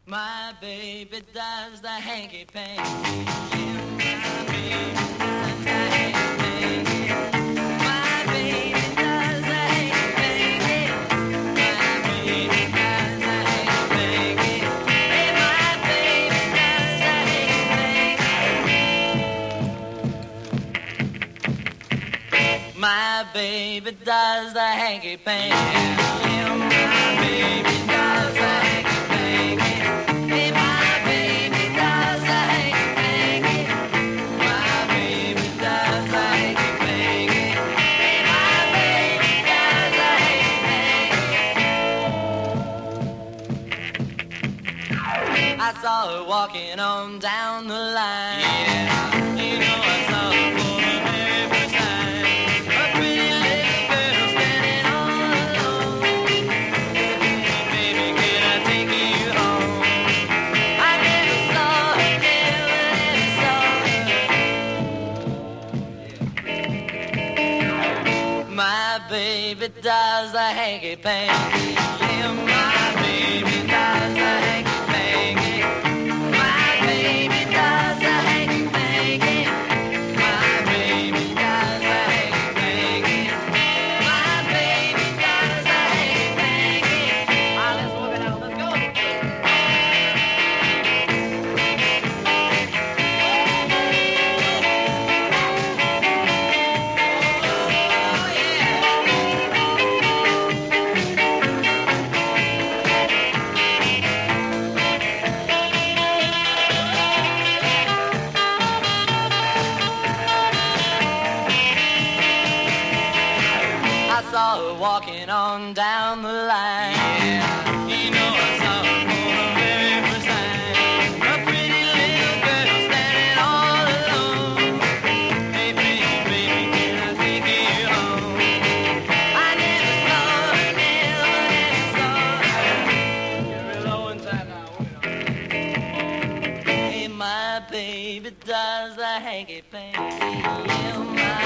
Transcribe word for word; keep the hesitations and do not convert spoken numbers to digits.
My baby does the hanky panky. Yeah, my baby does the hanky panky. My baby does the hanky panky. My baby does the hanky panky. Hey, my baby does the hanky panky. My baby does the hanky panky. Yeah, my baby does the hanky panky. I saw her walking on down the line. Yeah, you know I saw her for the very first time. A pretty little girl standing all alone. Baby, can I take you home? I never saw her, never, never saw her. My baby does the hanky panky. Yeah, my baby does the hanky panky. Walking on down the line. Yeah, you know I saw her for the very first time. A pretty little girl standing all alone. Hey, baby, baby, can I take you home? I never saw her, never, never saw her. Get real low inside now. Hey, my baby does the hanky panky. Yeah, my